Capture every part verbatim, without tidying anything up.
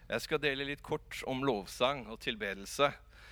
Jeg skal dele litt kort om lovsang og tilbedelse.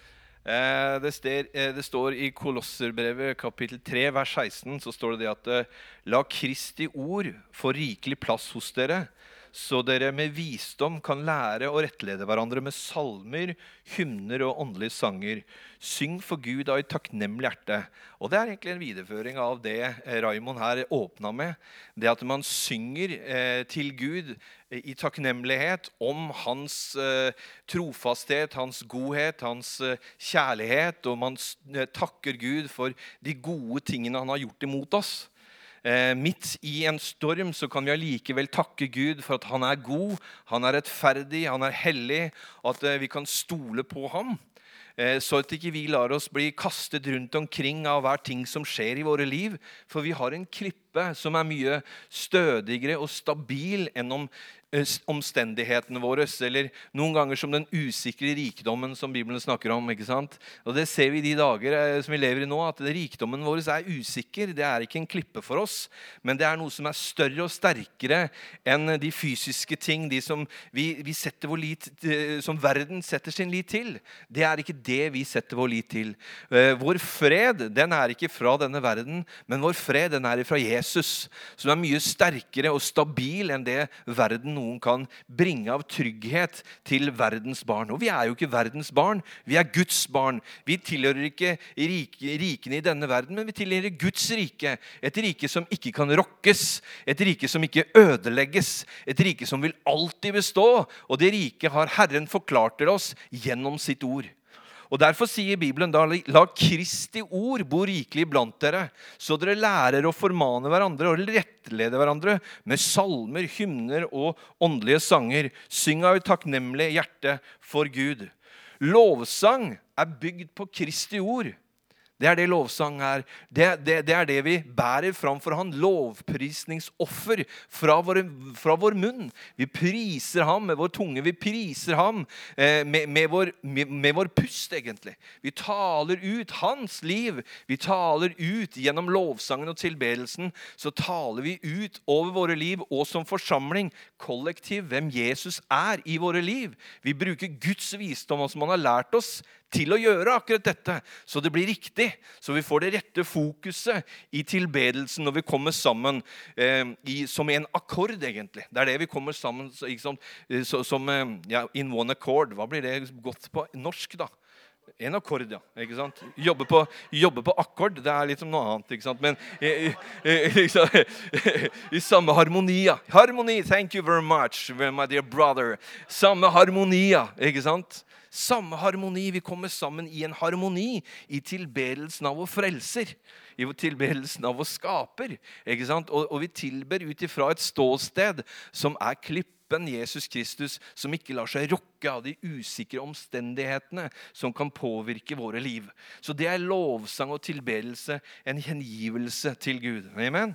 Eh, Det, ster, eh, det står i Kolosserbrevet kapittel tre, vers seksten, så står det det at eh, la Kristi ord få rikelig plass hos dere, så dere med visdom kan lære å rettlede hverandre med salmer, hymner og åndelige sanger. Syng for Gud av et takknemlig hjerte. Og det er egentlig en videreføring av det eh, Raimond her åpna med. Det at man synger eh, til Gud eh, i takknemlighet om hans eh, trofasthet, hans godhet, hans eh, kjærlighet, og man s- eh, takker Gud for de gode tingene han har gjort imot oss. Eh, midt i en storm så kan vi allikevel takke Gud for at han er god, han er rettferdig, han er hellig, og at eh, vi kan stole på ham. Eh, så at ikke vi lar oss bli kastet rundt omkring av hver ting som skjer i våre liv. For vi har en klippe som er mye stødigere og stabil enn om eh, s- omstendighetene våre, eller noen ganger som den usikre rikdommen som Bibelen snakker om, ikke sant? Og det ser vi i de dager eh, som vi lever i nå, at rikdommen vår er usikker. Det er ikke en klippe for oss, men det er noe som er større og sterkere enn de fysiske ting, de som vi, vi setter vår lit, eh, som verden setter sin lit til. Det er ikke det vi setter vår lit til. Eh, Vår fred, den er ikke fra denne verden, men vår fred, den er fra Jesus, som er mye sterkere og stabil enn det verden noen kan bringe av trygghet til verdens barn. Og vi er jo ikke verdens barn, vi er Guds barn. Vi tilhører ikke rike, rikene i denne verden, men vi tilhører Guds rike. Et rike som ikke kan rokkes, et rike som ikke ødelegges, et rike som vil alltid bestå. Og det rike har Herren forklart til oss gjennom sitt ord. Og derfor sier Bibelen da, la Kristi ord bo rikelig blant dere, så dere lærer å formane hverandre og rettlede hverandre med salmer, hymner og åndelige sanger. Syng av et takknemlig hjerte for Gud. Lovsang er bygd på Kristi ord. Det er det lovsang er. Det, det, det er det vi bærer fram for han. Lovprisningsoffer fra, våre, fra vår munn. Vi priser ham med vår tunge. Vi priser ham eh, med, med, vår, med, med vår pust, egentlig. Vi taler ut hans liv. Vi taler ut gjennom lovsangen og tilbedelsen. Så taler vi ut over våre liv og som forsamling, kollektiv, hvem Jesus er i våre liv. Vi bruker Guds visdom, som han har lært oss, til å gjøre akkurat dette, så det blir riktig, så vi får det rette fokuset i tilbedelsen når vi kommer sammen eh, i, som en akkord egentlig. Det er det vi kommer sammen så, ikke sant? Så, som eh, ja, in one accord. Hva blir det godt på norsk da? En akkord, ja, ikke sant? Jobbe på, jobbe på akkord, det er litt som noe annet, ikke sant? Men eh, eh, liksom, i samme harmoni, ja. Harmoni, thank you very much, my dear brother. Samme harmoni, ja, ikke sant? Samme harmoni, vi kommer sammen i en harmoni i tilbedelsen av vår frelser, i tilbedelsen av vår skaper, ikke sant? Og, og vi tilber ut ifra et ståsted som er klippen Jesus Kristus, som ikke lar seg rokke av de usikre omstendighetene som kan påvirke våre liv. Så det er lovsang og tilbedelse, en hengivelse til Gud. Amen.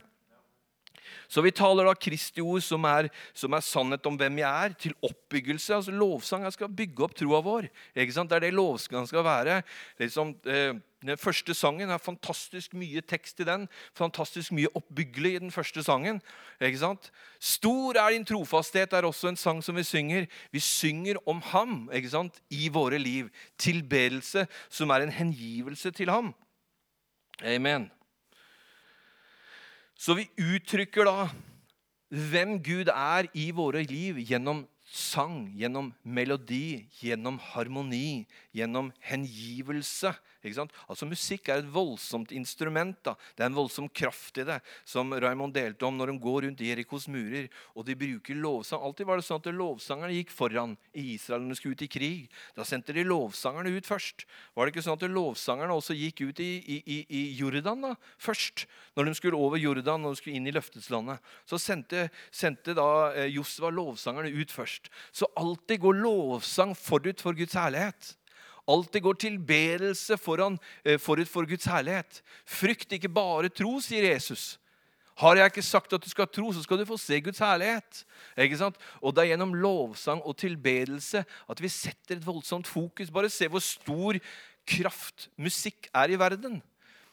Så vi taler da Kristi ord som er, som er sannhet om hvem jeg er, til oppbyggelse. Altså lovsang skal bygge opp troa vår. Ikke sant? Det er det lovsang skal være. Liksom, eh, den første sangen er fantastisk mye tekst i den. Fantastisk mye oppbyggelig i den første sangen. Ikke sant? Stor er din trofasthet er også en sang som vi synger. Vi synger om ham, ikke sant? I våre liv. Tilbedelse som er en hengivelse til ham. Amen. Så vi uttrykker da hvem Gud er i våre liv gjennom sang, gjennom melodi, gjennom harmoni, gjennom hengivelse. Ikke sant? Altså musikk er et voldsomt instrument. Da. Det er en voldsom kraft i det, som Raimond delte om når de går rundt Jerikos murer, og de bruker lovsang. Alltid var det sånn at lovsangerne gikk foran i Israel når de skulle ut i krig. Da sendte de lovsangerne ut først. Var det ikke sånn at lovsangerne også gikk ut i, i, i, i Jordan da, først? Når de skulle over Jordan, når de skulle inn i løfteslandet, så sendte, sendte da eh, Josva lovsangerne ut først. Så alltid går lovsang forut for Guds herlighet. Alltid går tilbedelse foran, eh, forut for Guds herlighet. Frykt ikke bare tro, sier Jesus. Har jeg ikke sagt at du skal tro, så skal du få se Guds herlighet. Ikke sant? Og det er gjennom lovsang og tilbedelse at vi setter et voldsomt fokus. Bare se hvor stor kraft musikk er i verden.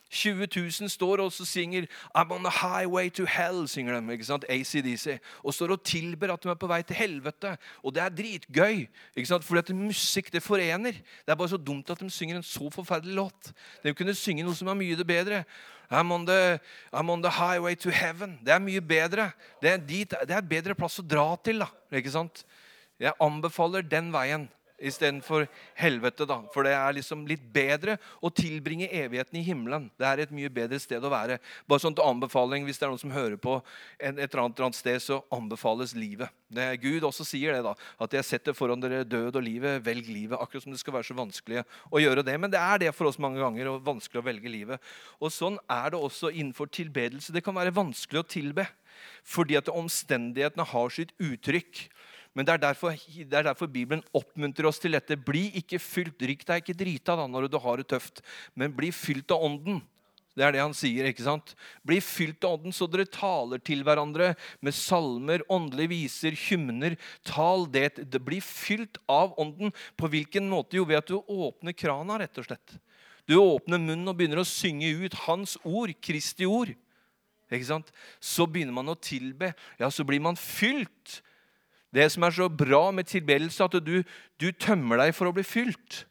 tjue tusen står og så synger I'm on the highway to hell, synger de, ikke sant? A C D C. Og står og tilber at de er på vei til helvete. Og det er dritgøy, ikke sant? Fordi at musikk, det forener. Det er bare så dumt at de synger en så forferdelig låt. De kunne synge noe som er mye det bedre. I'm on the, I'm on the highway to heaven. Det er mye bedre. Det er, dit, det er bedre plass å dra til, da, ikke sant? Jeg anbefaler den veien i stedet for helvete, da. For det er liksom litt bedre å tilbringe evigheten i himmelen. Det er et mye bedre sted å være. Bare sånn til anbefaling, hvis det er noen som hører på et eller annet, annet sted, så anbefales livet. Det er Gud også sier det da, at jeg setter foran dere død og livet, velg livet, akkurat som det skal være så vanskelig å gjøre det. Men det er det for oss mange ganger, og vanskelig å velge livet. Og sånn er det også innenfor tilbedelse. Det kan være vanskelig å tilbe, fordi at omstendighetene har sitt uttrykk. Men det er, derfor, det er derfor Bibelen oppmuntrer oss til dette. Bli ikke fylt, drikk deg ikke drita da når du har det tøft, men bli fylt av ånden. Det er det han sier, ikke sant? Bli fylt av ånden så dere taler til hverandre med salmer, åndelige viser, hymner. Tal det, det blir fylt av ånden. På hvilken måte? Jo, ved at du åpner krana, rett og slett. Du åpner munnen og begynner å synge ut hans ord, Kristi ord. Ikke sant? Så begynner man å tilbe. Ja, så blir man fylt. Det som er så bra med tilbedelse, at du, du tømmer deg for å bli fylt.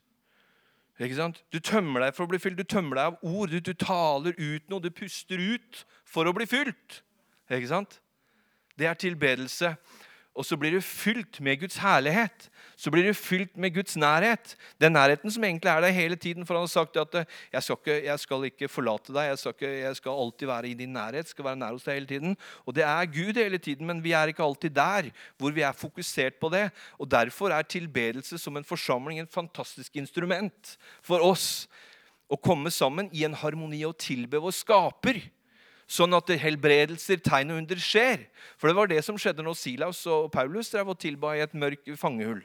Ikke sant? Du tømmer deg for å bli fylt, du tømmer deg av ord, du, du taler ut noe, du puster ut for å bli fylt. Ikke sant? Det er tilbedelse. Og så blir du fylt med Guds herlighet. Så blir du fylt med Guds nærhet. Den nærheten som egentlig er der hele tiden, for han har sagt at jeg skal ikke, jeg skal ikke forlate deg, jeg skal, ikke, jeg skal alltid være i din nærhet, skal være nær hos deg hele tiden. Og det er Gud hele tiden, men vi er ikke alltid der hvor vi er fokusert på det. Og derfor er tilbedelse som en forsamling en fantastisk instrument for oss å komme sammen i en harmoni og tilbe vår skaper. Sånn at helbredelser, tegn og under skjer. For det var det som skjedde når Silas og Paulus drev og tilba i et mørk fangehull.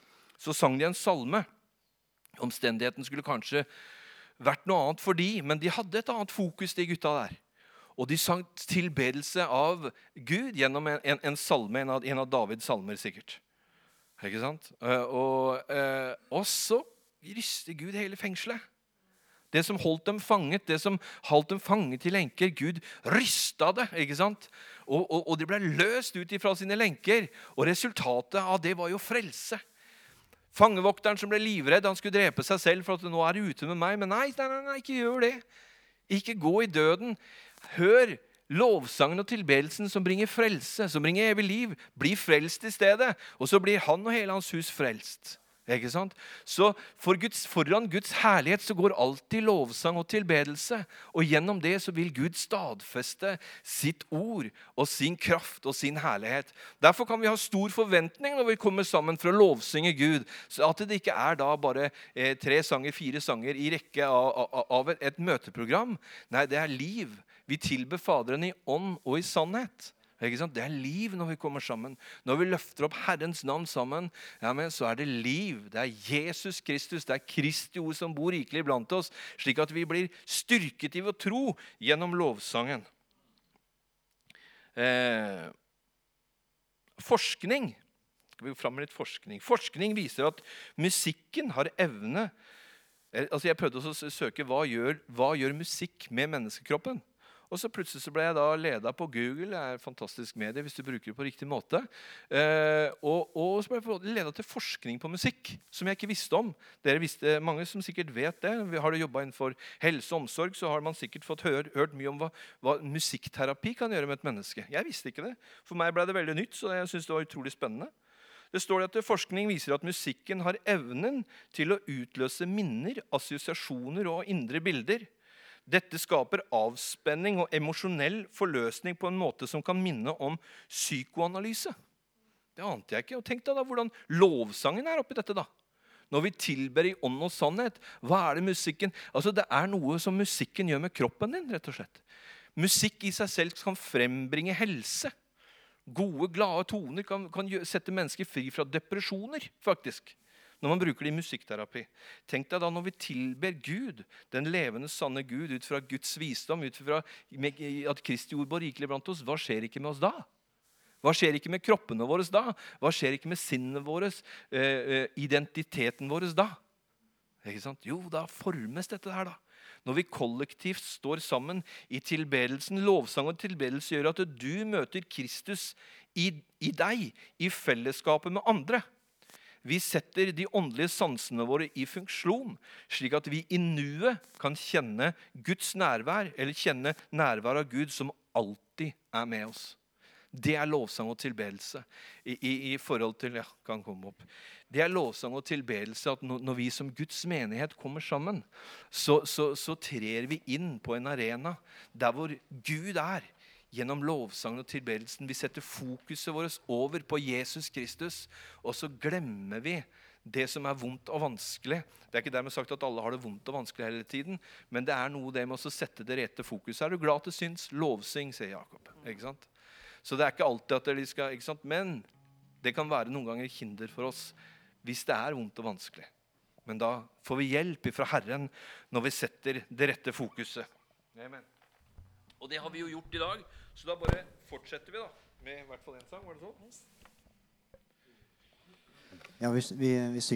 Så sang de en salme. Omstendigheten skulle kanskje vært noe annet for de, men de hadde et annet fokus, de gutta der. Og de sang tilbedelse av Gud gjennom en, en, en salme, en av, en av Davids salmer sikkert. Ikke sant? Og, og så ryster Gud hele fengselet. Det som holdt dem fanget, det som holdt dem fanget til lenker, Gud rystet det, ikke sant? Og, og, og de ble løst ut fra sine lenker, og resultatet av det var jo frelse. Fangevokteren som ble livredd, han skulle drepe seg selv for at nå er det ute med meg, men nei, nei, nei, nei, ikke gjør det. Ikke gå i døden. Hør lovsangen og tilbedelsen som bringer frelse, som bringer evig liv. Bli frelst i stedet, og så blir han og hele hans hus frelst. Ikke sant? Så for Guds, foran Guds herlighet så går alltid lovsang og tilbedelse. Og gjennom det så vil Gud stadfeste sitt ord og sin kraft og sin herlighet. Derfor kan vi ha stor forventning når vi kommer sammen for å lovsynge Gud. Så at det ikke er da bare eh, tre sanger, fire sanger i rekke av, av, av et, et møteprogram. Nei, det er liv. Vi tilber Faderen i ånd og i sannhet. Ikke sant? Det er liv når vi kommer sammen. Når vi løfter opp Herrens navn sammen, ja, men så er det liv. Det er Jesus Kristus, det er Kristi ord som bor rikelig blant oss, slik at vi blir styrket i vår tro gjennom lovsangen. Eh, forskning. Skal vi gå frem med litt forskning? Forskning viser at musikken har evne. Altså jeg prøvde å søke hva gjør, hva gjør musikk med menneskekroppen. Og så plutselig så ble jeg da ledet på Google, det er et fantastisk medie hvis du bruker det på riktig måte. Eh, og, og så ble jeg ledet til forskning på musikk, som jeg ikke visste om. Dere visste, mange som sikkert vet det. Har du jobbet innenfor helse og omsorg, så har man sikkert fått høre, hørt mye om hva, hva musikkterapi kan gjøre med et menneske. Jeg visste ikke det. For meg ble det veldig nytt, så jeg synes det var utrolig spennende. Det står at forskning viser at musikken har evnen til å utløse minner, assosiasjoner og indre bilder. Dette skaper avspenning og emosjonell forløsning på en måte som kan minne om psykoanalyse. Det ante jeg ikke. Og tenk deg da hvordan lovsangen er oppi dette da. Når vi tilber i ånd og sannhet, hva er det musikken? Altså det er noe som musikken gjør med kroppen din, rett og slett. Musikk i seg selv kan frembringe helse. Gode, glade toner kan, kan sette mennesker fri fra depresjoner, faktisk. Når man bruker det i musikkterapi. Tenk deg da når vi tilber Gud, den levende, sanne Gud, ut fra Guds visdom, ut fra at Kristi ord bor rikelig blant oss, hva skjer ikke med oss da? Hva skjer ikke med kroppene våre da? Hva skjer ikke med sinnet vårt, eh, identiteten vår da? Ikke sant? Jo, da formes dette her da. Når vi kollektivt står sammen i tilbedelsen, lovsang og tilbedelse gjør at du møter Kristus i, i deg, i fellesskapet med andre. Vi setter de åndelige sansene våre i funksjon, slik at vi i nuet kan kjenne Guds nærvær, eller kjenne nærvær av Gud som alltid er med oss. Det er lovsang og tilbedelse i, i, i forhold til, ja, kan komme opp. Det er lovsang og tilbedelse at når, når vi som Guds menighet kommer sammen, så, så, så trer vi inn på en arena der hvor Gud er. Gjennom lovsangen og tilbedelsen. Vi setter fokuset vårt over på Jesus Kristus, og så glemmer vi det som er vondt og vanskelig. Det er ikke dermed sagt at alle har det vondt og vanskelig hele tiden, men det er noe det med å sette det rette fokuset. Er du glad til syns? Lovsing, sier Jakob. Ikke sant? Så det er ikke alltid at de skal, ikke sant? Men det kan være noen ganger hinder for oss hvis det er vondt og vanskelig. Men da får vi hjelp fra Herren når vi setter det rette fokuset. Amen. Og det har vi jo gjort i dag, så da bare fortsetter vi da, med i hvert fall en sang, var det sånn? Ja, vi, vi, vi